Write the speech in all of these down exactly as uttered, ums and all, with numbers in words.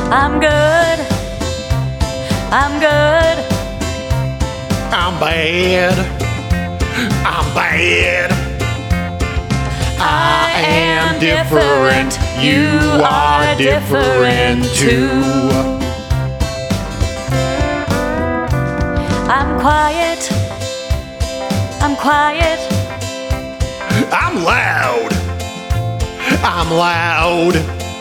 I'm good. I'm good. I'm bad. I'm bad. I am different. You are different too. I'm quiet. I'm quiet. I'm loud. I'm loud.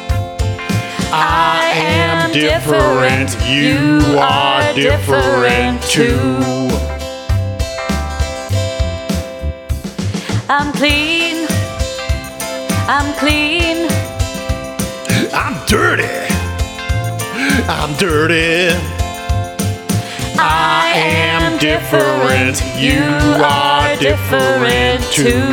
I am different. You are different too. I'm clean. I'm clean. I'm dirty. I'm dirty. I am different. You are different too.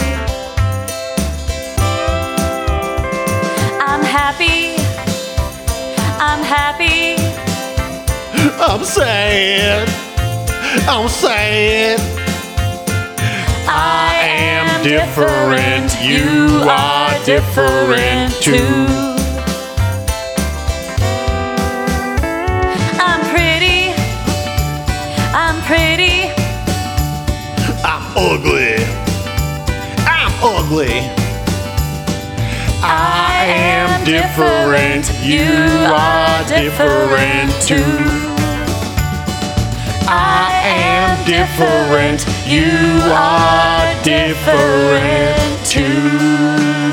I'm happy. I'm happy. I'm sad. I'm sad. I am different. You are different too. I'm pretty. I'm pretty. I'm ugly. I'm ugly. I am different. You are different too. I am different. You are different too.